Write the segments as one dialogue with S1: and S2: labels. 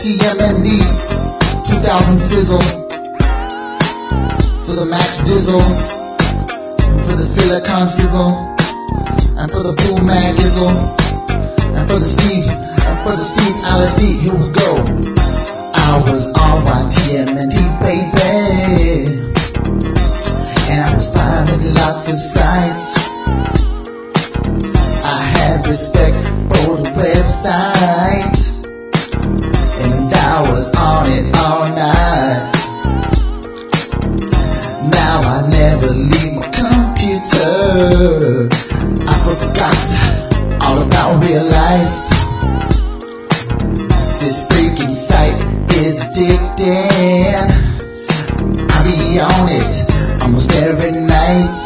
S1: TMND 2000 sizzle. For the Max Dizzle, for the Silicon Sizzle, and for the Boom Mag Izzle, and for the Steve LSD. Here we go. I was on my TMND, baby, and I was finding lots of sites. I had respect for the website, and I was on it all night. Now I never leave my computer. I forgot all about real life. This freaking site is addicting. I be on it almost every night,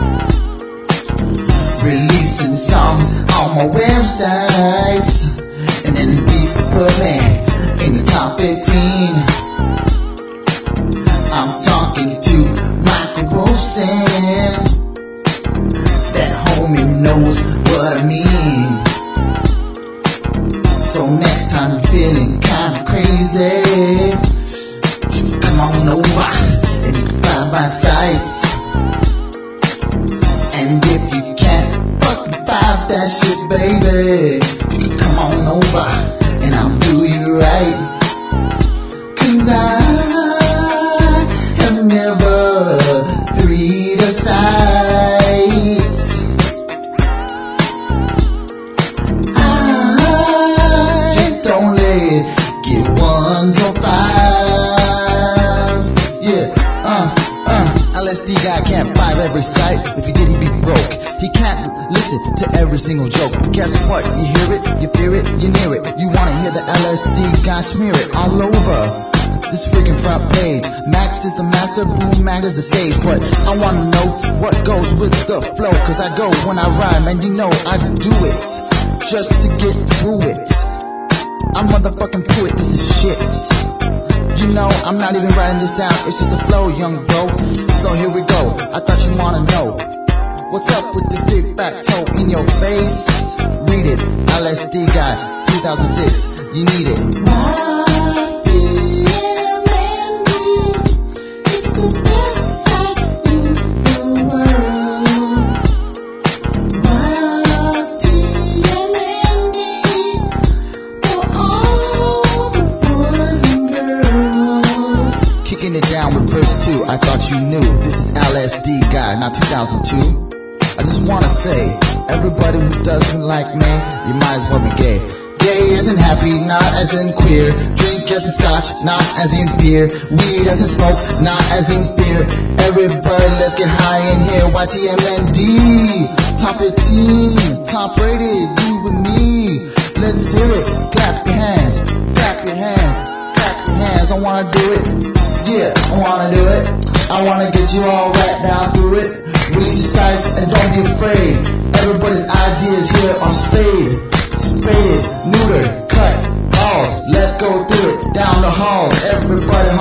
S1: releasing songs on my website, and then people put me in the top 15. I'm talking to Michael Wilson. That homie knows what I mean. So next time you're feeling kinda crazy, come on over and you can find my sites. And if you can't fucking vibe that shit, baby, you can come on over and I'll do you right. 'Cause I have never three the sites. I just don't let it get ones or fives. Yeah, LSD guy can't vibe every site. If he did, he'd be broke. He can't listen to every single joke. But guess what? You hear it, you fear it, you near it. You wanna hear the LSD guy smear it all over this freaking front page. Max is the master, Boom Mag is the sage. But I wanna know what goes with the flow, 'cause I go when I rhyme, and you know I do it just to get through it. I'm motherfucking poet, this is shit. You know, I'm not even writing this down, it's just a flow, young bro. So here we go, I thought you wanna know what's up with this big fat toe in your face. Read it, LSD guy, 2006, you need it.
S2: It's the best site in the world. TMND for all the boys and girls.
S1: Kicking it down with verse 2, I thought you knew. This is LSD guy, not 2002. I just wanna say, everybody who doesn't like me, you might as well be gay. Gay as in happy, not as in queer. Drink as in scotch, not as in beer. Weed as in smoke, not as in fear. Everybody, let's get high in here. YTMND, top 15, top rated, you with me. Let's hear it. Clap your hands, clap your hands, clap your hands. I wanna do it. Yeah, I wanna do it. I wanna get you all right down through it. Release your sights and don't be afraid. Everybody's ideas here are spaded, neutered, cut, balls. Let's go through it down the halls. Everybody